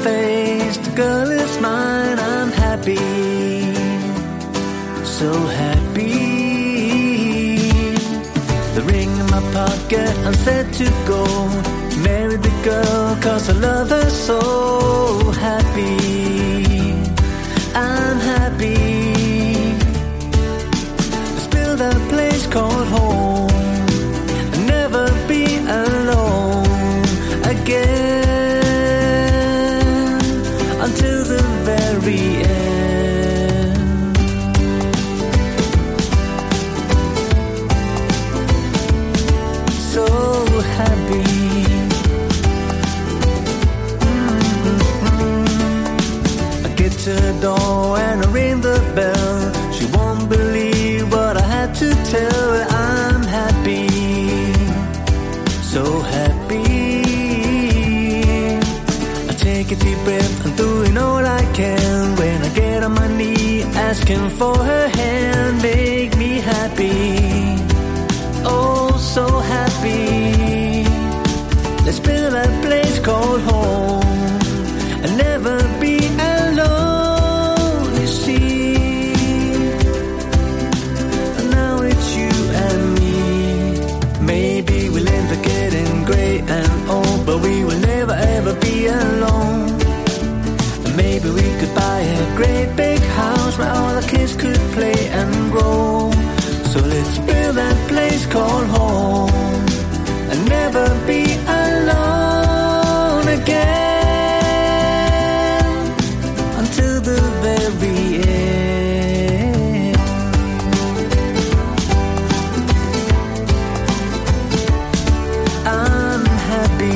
face. The girl is mine, I'm happy, so happy. The ring in my pocket, I'm set to go. Marry the girl, cause I love her so. Happy, I'm happy. Let's build a place called home and never be alone again until the very end. So happy. To the door and I ring the bell. She won't believe what I had to tell her. I'm happy, so happy. I take a deep breath, I'm doing all I can. When I get on my knee, asking for her hand. Make me happy, oh so happy. Let's build a place called home and never be alone. But we will never ever be alone. And maybe we could buy a great big house where all the kids could play and grow. So let's build that place called home and never be alone again until the very end. I'm happy,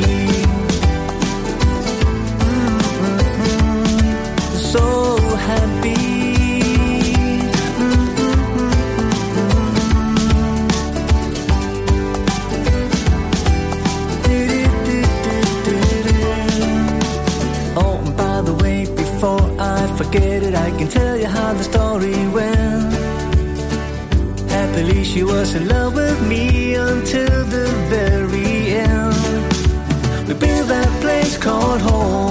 so happy. Oh, and by the way, before I forget it, I can tell you how the story went. Happily she was in love with me until the very end. We built that place called home